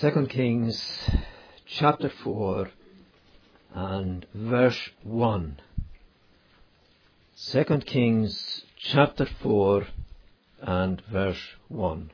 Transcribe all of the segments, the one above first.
2 Kings chapter 4 and verse 1. 2 Kings chapter 4 and verse 1.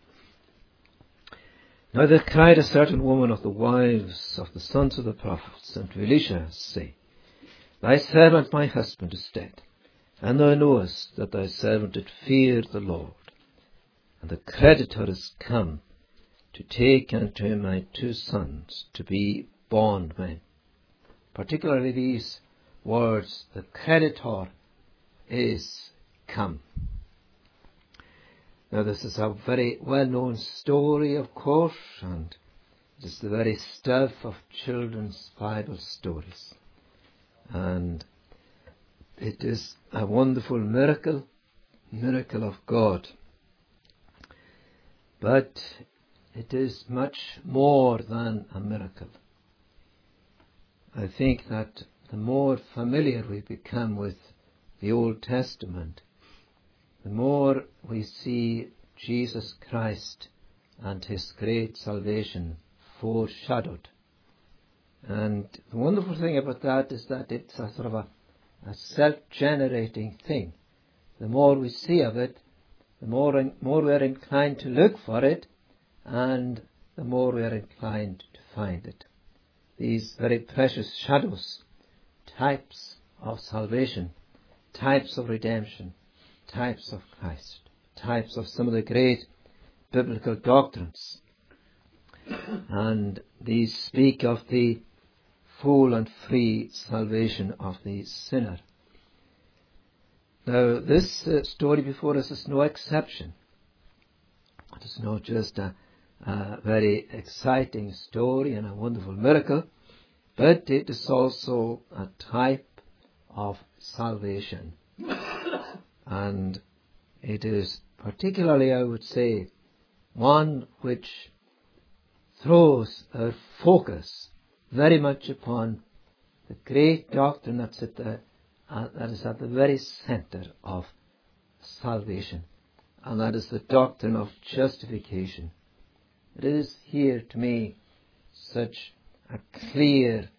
Now there cried a certain woman of the wives of the sons of the prophets unto Elisha, saying, Thy servant my husband is dead, and thou knowest that thy servant did fear the Lord, and the creditor is come to take unto him my 2 sons to be bondmen. Particularly these words, the creditor is come. Now this is a very well-known story, of course, and it is the very stuff of children's Bible stories. And it is a wonderful miracle of God. But it is much more than a miracle. I think that the more familiar we become with the Old Testament, the more we see Jesus Christ and his great salvation foreshadowed. And the wonderful thing about that is that it's a sort of a self-generating thing. The more we see of it, the more we're inclined to look for it, and the more we are inclined to find it. These very precious shadows, types of salvation, types of redemption, types of Christ, types of some of the great biblical doctrines. And these speak of the full and free salvation of the sinner. Now this story before us is no exception. It is not just a very exciting story and a wonderful miracle, but it is also a type of salvation. And it is particularly, I would say, one which throws our focus very much upon the great doctrine that is at the very center of salvation, and that is the doctrine of justification. It is here to me such a clear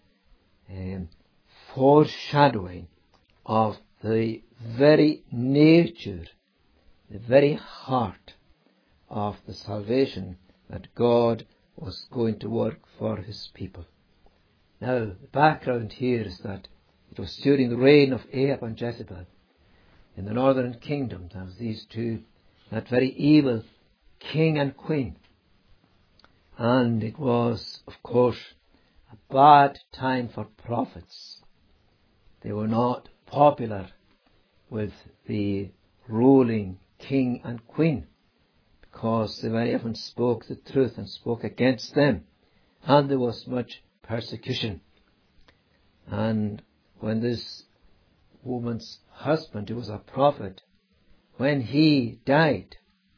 foreshadowing of the very nature, the very heart of the salvation that God was going to work for his people. Now, the background here is that it was during the reign of Ahab and Jezebel in the northern kingdom. There was these two, that very evil king and queen. And it was, of course, a bad time for prophets. They were not popular with the ruling king and queen, because they very often spoke the truth and spoke against them. And there was much persecution. And when this woman's husband, who was a prophet, when he died,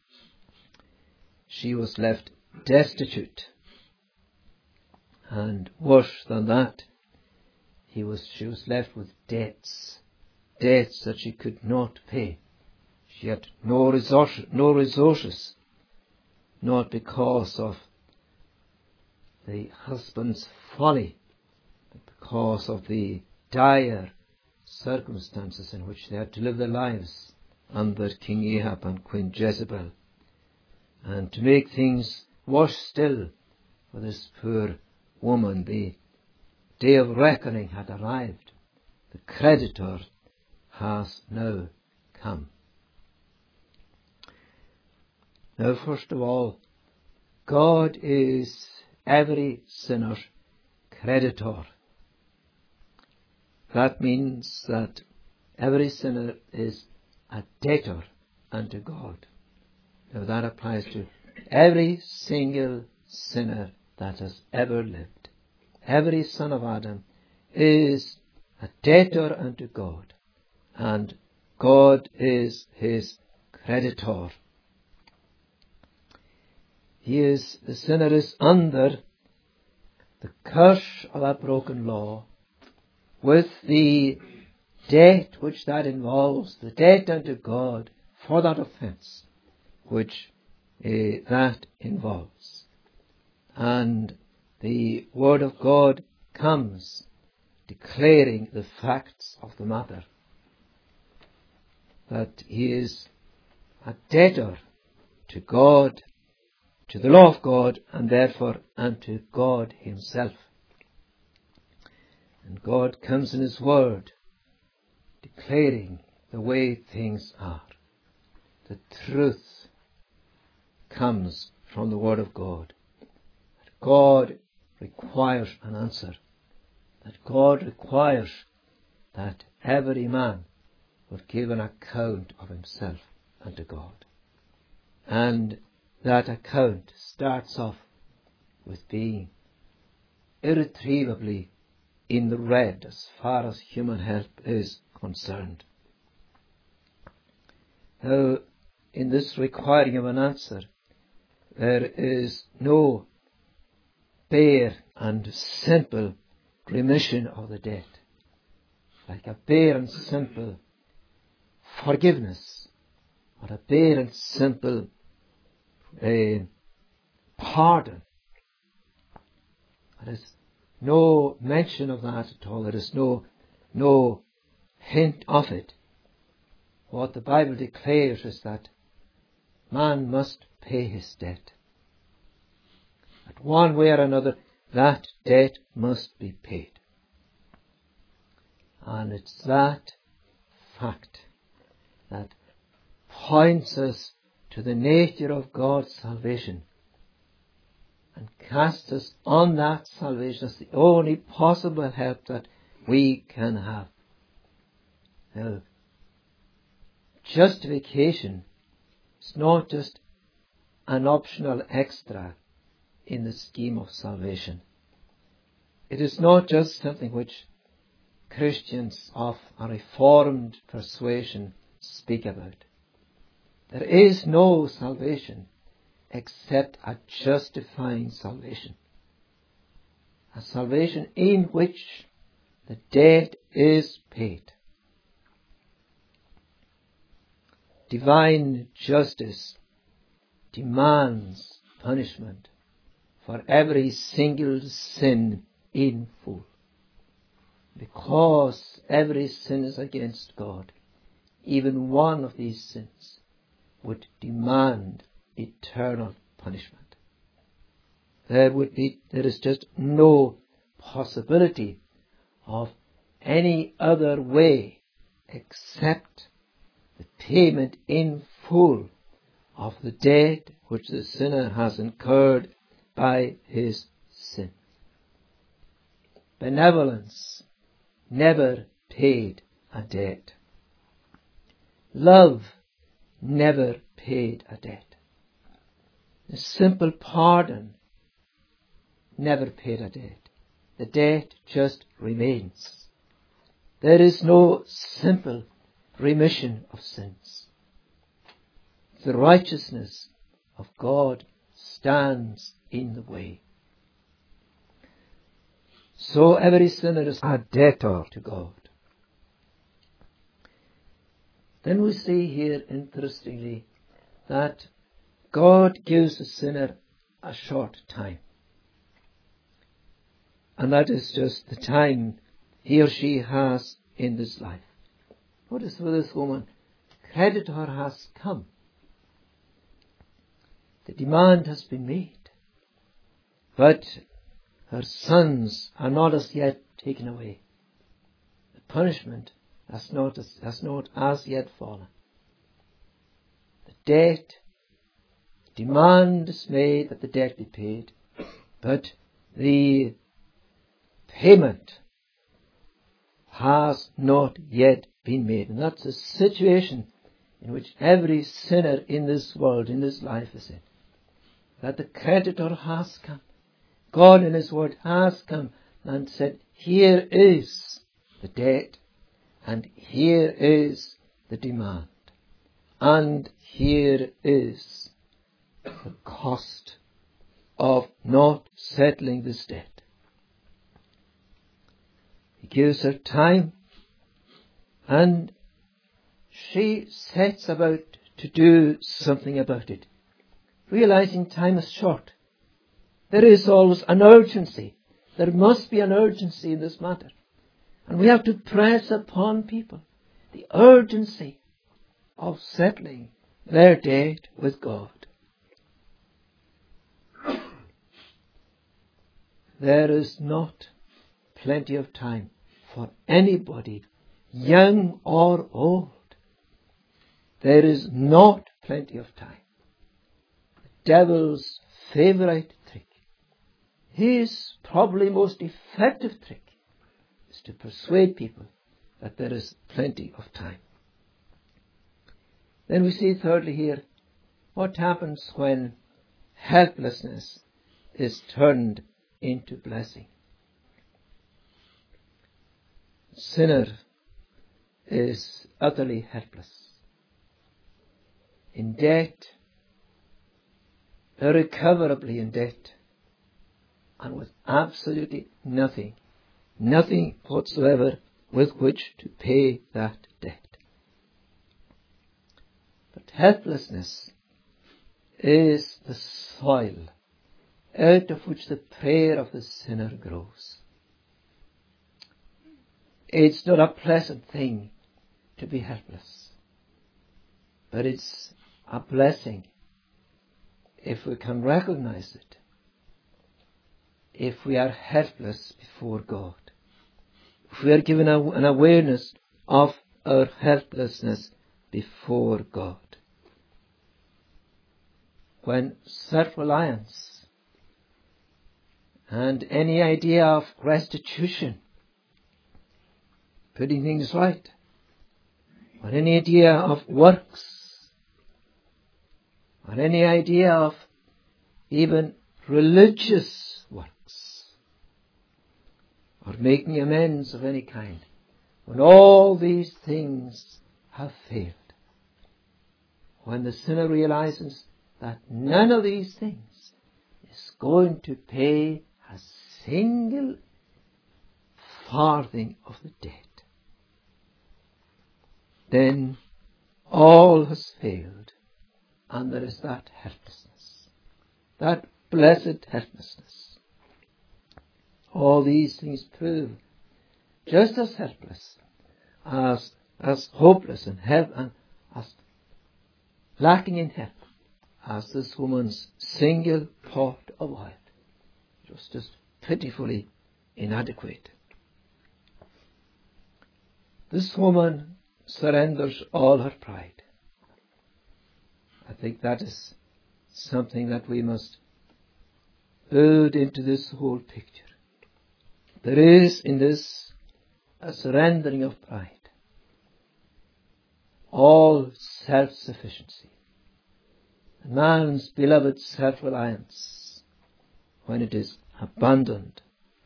she was left destitute. And worse than that, she was left with debts that she could not pay. She had no resources, not because of the husband's folly, but because of the dire circumstances in which they had to live their lives under King Ahab and Queen Jezebel. And to make things worse still for this poor woman, the day of reckoning had arrived. The creditor has now come. Now, first of all, God is every sinner's creditor. That means that every sinner is a debtor unto God. Now that applies to every single sinner that has ever lived. Every son of Adam is a debtor unto God, and God is his creditor. The sinner is under the curse of a broken law, with the debt which that involves, the debt unto God for that offence which that involves. and the Word of God comes declaring the facts of the matter, that he is a debtor to God, to the law of God, and therefore unto God himself. And God comes in his Word declaring the way things are. The truth comes from the Word of God. That God requires an answer. That God requires that every man would give an account of himself unto God. And that account starts off with being irretrievably in the red as far as human help is concerned. Now, in this requiring of an answer, there is no bare and simple remission of the debt, like a bare and simple forgiveness, or a bare and simple pardon. There is no mention of that at all. There is no hint of it. What the Bible declares is that man must pay his debt. That one way or another, that debt must be paid. And it's that fact that points us to the nature of God's salvation and casts us on that salvation as the only possible help that we can have. Now, justification is not just an optional extra in the scheme of salvation. It is not just something which Christians of a reformed persuasion speak about. There is no salvation except a justifying salvation. A salvation in which the debt is paid. Divine justice demands punishment for every single sin in full. Because every sin is against God, even one of these sins would demand eternal punishment. There is just no possibility of any other way except the payment in full of the debt which the sinner has incurred by his sin. Benevolence never paid a debt. Love never paid a debt. The simple pardon never paid a debt. The debt just remains. There is no simple remission of sins. The righteousness of God stands in the way. So every sinner is a debtor to God. Then we see here, interestingly, that God gives the sinner a short time. And that is just the time he or she has in this life. Notice for this woman, creditor has come. The demand has been made. But her sons are not as yet taken away. The punishment has not as yet fallen. The debt, demand is made that the debt be paid, but the payment has not yet been made. And that's the situation in which every sinner in this world, in this life is in. That the creditor has come. God in his word has come and said, here is the debt, and here is the demand, and here is the cost of not settling this debt. He gives her time, and she sets about to do something about it, realizing time is short. There is always an urgency. There must be an urgency in this matter. And we have to press upon people the urgency of settling their debt with God. There is not plenty of time for anybody, young or old. There is not plenty of time. The devil's favorite trick, his probably most effective trick, is to persuade people that there is plenty of time. Then we see thirdly here, what happens when helplessness is turned into blessing. The sinner is utterly helpless, in debt, irrecoverably in debt, and with absolutely nothing whatsoever with which to pay that debt. But helplessness is the soil out of which the prayer of the sinner grows. It's not a pleasant thing to be helpless, but it's a blessing if we can recognize it, if we are helpless before God, if we are given an awareness of our helplessness before God. When self-reliance and any idea of restitution, putting things right, or any idea of works, or any idea of even religious works, or making amends of any kind, when all these things have failed, when the sinner realizes that none of these things is going to pay a single farthing of the debt, then all has failed, and there is that helplessness, that blessed helplessness. All these things prove just as helpless, as hopeless and as lacking in help as this woman's single pot of oil, just as pitifully inadequate. This woman surrenders all her pride. I think that is something that we must build into this whole picture. There is in this a surrendering of pride, all self-sufficiency, man's beloved self-reliance, when it is abandoned.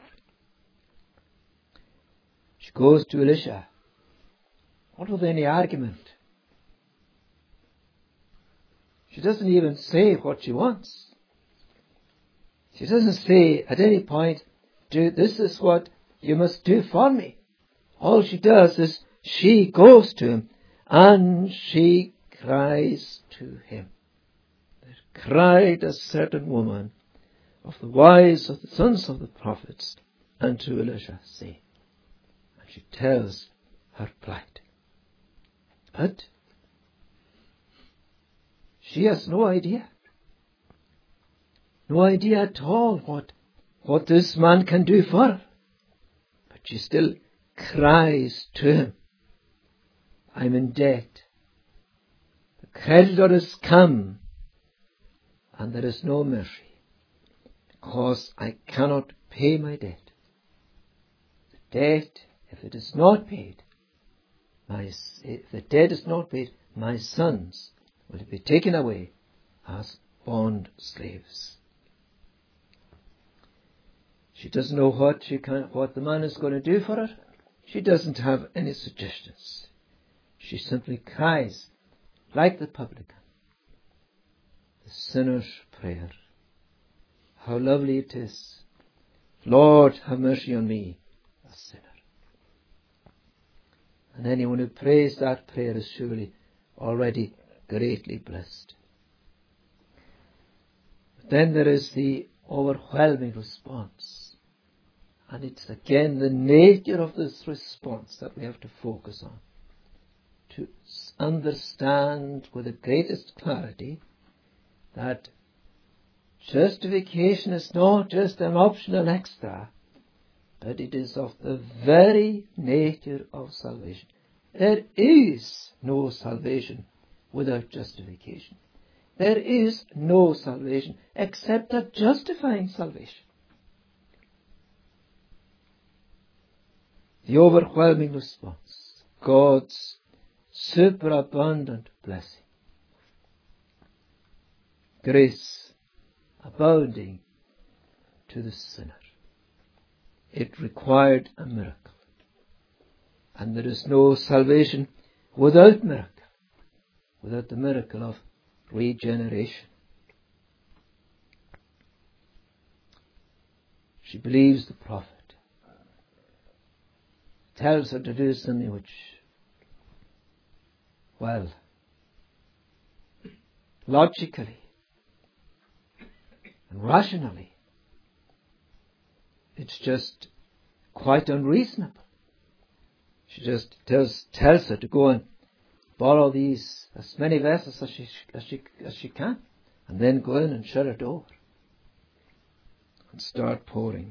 She goes to Elisha, not with any argument. She doesn't even say what she wants. She doesn't say at any point, this is what you must do for me. All she does is she goes to him and she cries to him. There cried a certain woman of the wives of the sons of the prophets unto Elisha, saying, and she tells her plight. But she has no idea at all what this man can do for her. But she still cries to him, I'm in debt. The creditor has come, and there is no mercy, because I cannot pay my debt. The debt, if it is not paid, if the debt is not paid, my sons will be taken away as bond slaves. She doesn't know what the man is going to do for her. She doesn't have any suggestions. She simply cries like the publican. The sinner's prayer. How lovely it is. Lord, have mercy on me, a sinner. And anyone who prays that prayer is surely already greatly blessed. But then there is the overwhelming response. And it's again the nature of this response that we have to focus on. To understand with the greatest clarity that justification is not just an optional extra, but it is of the very nature of salvation. There is no salvation without justification. There is no salvation except a justifying salvation. The overwhelming response, God's superabundant blessing, grace abounding to the sinner. It required a miracle. And there is no salvation without miracle, without the miracle of regeneration. She believes the prophet, tells her to do something which, well, logically and rationally, it's just quite unreasonable. She just tells her to go and borrow as many vessels as she can, and then go in and shut her door and start pouring.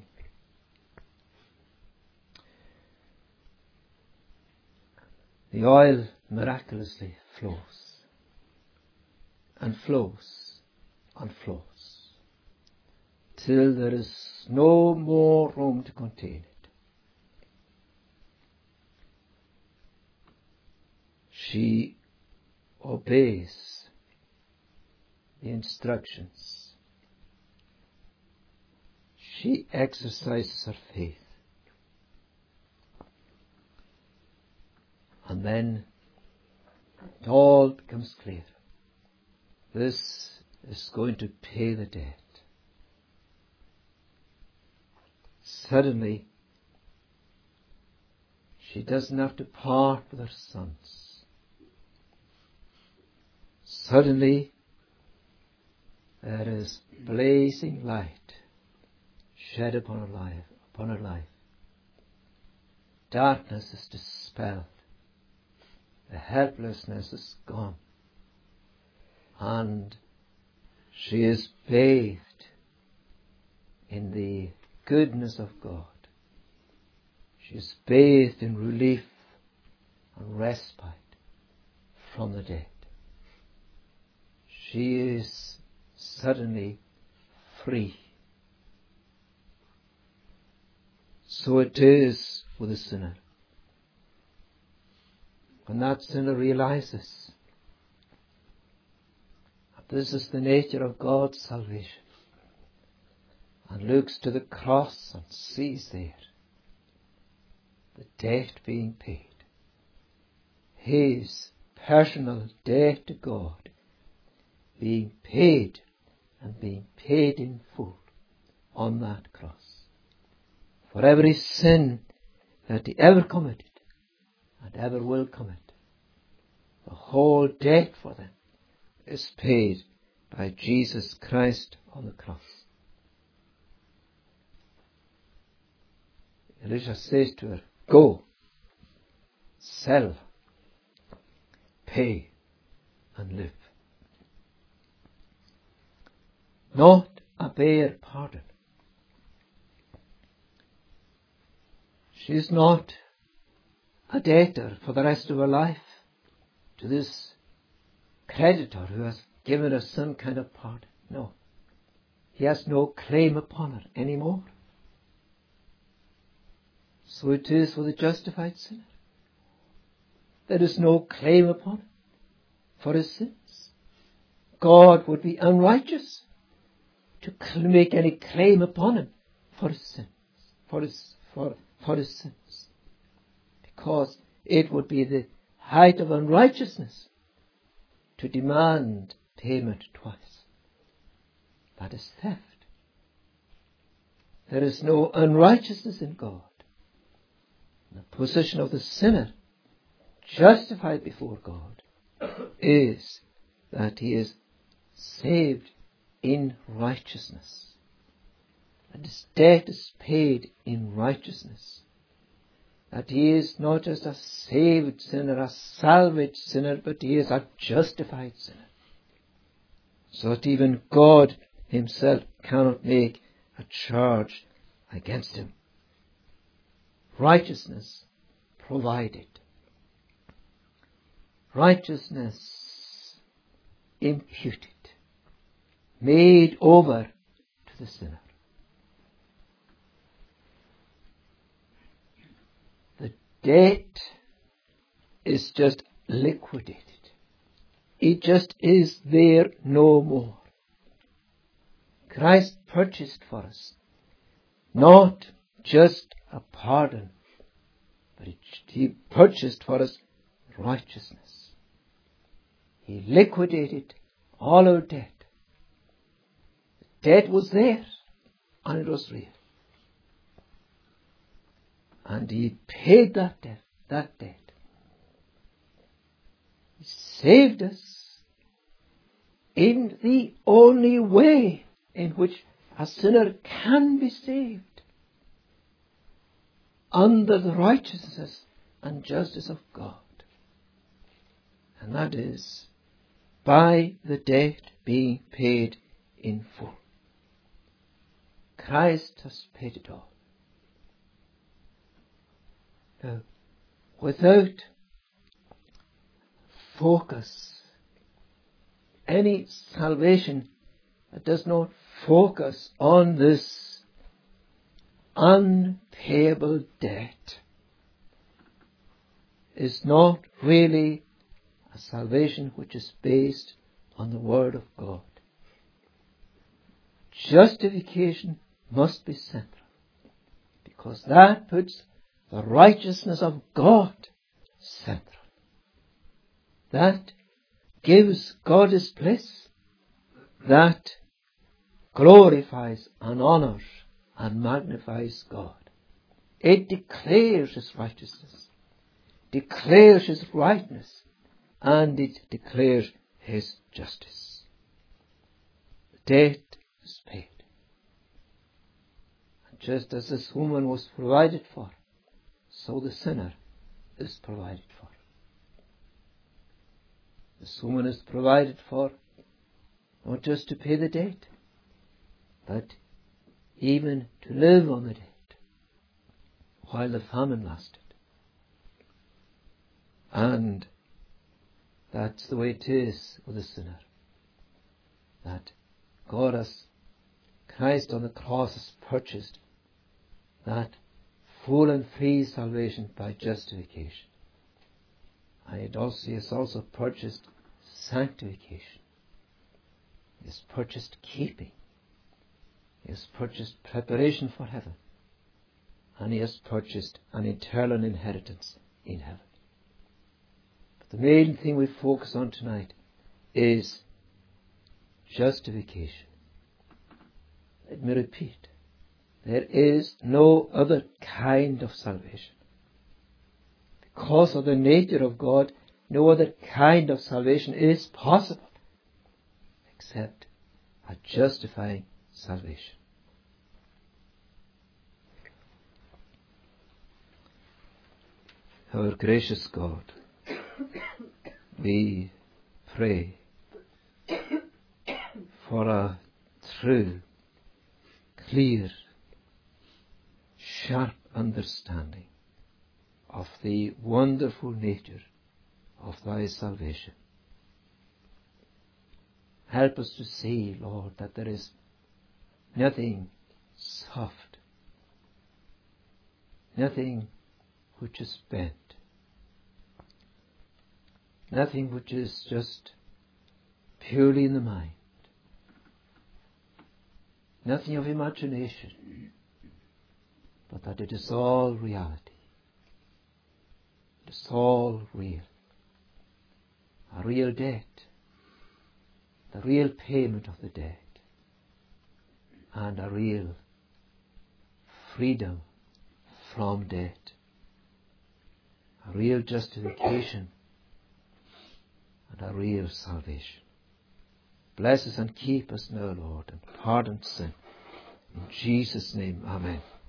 The oil miraculously flows and flows and flows till there is no more room to contain it. She obeys the instructions. She exercises her faith. And then it all becomes clear. This is going to pay the debt. Suddenly, she doesn't have to part with her sons. Suddenly, there is blazing light shed upon her life. Darkness is dispelled. The helplessness is gone. And she is bathed in the goodness of God. She is bathed in relief and respite from the dead. She is suddenly free. So it is with the sinner. When that sinner realizes that this is the nature of God's salvation, and looks to the cross and sees there the debt being paid, his personal debt to God being paid, and being paid in full on that cross. For every sin that he ever committed and ever will commit, the whole debt for them is paid by Jesus Christ on the cross. Elisha says to her, go, sell, pay, and live. Not a bare pardon. She is not a debtor for the rest of her life to this creditor who has given her some kind of pardon. No. He has no claim upon her anymore. So it is with a justified sinner. There is no claim upon him for his sins. God would be unrighteous to make any claim upon him for his sins, for his sins, because it would be the height of unrighteousness to demand payment twice. That is theft. There is no unrighteousness in God. The position of the sinner, justified before God, is that he is saved in righteousness that his debt is paid in righteousness, that he is not just a saved sinner, a salvaged sinner, but he is a justified sinner, so that even God himself cannot make a charge against him. Righteousness provided. Righteousness imputed. Made over to the sinner. The debt is just liquidated. It just is there no more. Christ purchased for us not just a pardon, but he purchased for us righteousness. He liquidated all our debt. The debt was there, and it was real. And he paid that debt. He saved us in the only way in which a sinner can be saved, under the righteousness and justice of God. And that is by the debt being paid in full. Christ has paid it all. Now, without focus, any salvation that does not focus on this unpayable debt is not really a salvation which is based on the Word of God. Justification must be central, because that puts the righteousness of God central. That gives God his place. That glorifies and honors and magnifies God. It declares his righteousness, declares his rightness, and it declares his justice. The debt is paid. And just as this woman was provided for, so the sinner is provided for. This woman is provided for not just to pay the debt, but even to live on the debt while the famine lasted. And that's the way it is with the sinner. That God has, Christ on the cross has purchased that full and free salvation by justification. And he has also purchased sanctification. He has purchased keeping. He has purchased preparation for heaven. And he has purchased an eternal inheritance in heaven. But the main thing we focus on tonight is justification. Let me repeat. There is no other kind of salvation. Because of the nature of God, no other kind of salvation is possible except a justifying salvation. Our gracious God, we pray for a true, clear, sharp understanding of the wonderful nature of thy salvation. Help us to see, Lord, that there is nothing soft, nothing which is bent, nothing which is just purely in the mind, nothing of imagination, but that it is all reality. It is all real. A real debt, the real payment of the debt, and a real freedom from debt, a real justification, and a real salvation. Bless us and keep us now, Lord, and pardon sin. In Jesus' name, amen.